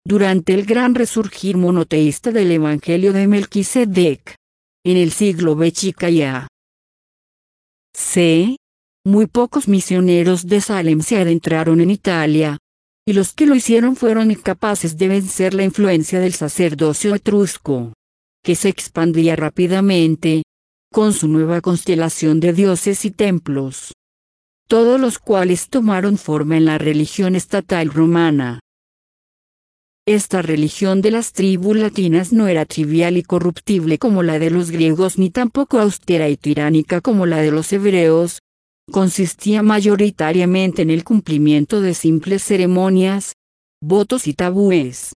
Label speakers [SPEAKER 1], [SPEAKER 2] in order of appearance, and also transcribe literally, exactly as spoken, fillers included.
[SPEAKER 1] durante el gran resurgir monoteísta del Evangelio de Melquisedec, en el siglo B y A C, muy pocos misioneros de Salem se adentraron en Italia, y los que lo hicieron fueron incapaces de vencer la influencia del sacerdocio etrusco, que se expandía rápidamente, con su nueva constelación de dioses y templos, todos los cuales tomaron forma en la religión estatal romana. Esta religión de las tribus latinas no era trivial y corruptible como la de los griegos ni tampoco austera y tiránica como la de los hebreos. Consistía mayoritariamente en el cumplimiento de simples ceremonias, votos y tabúes.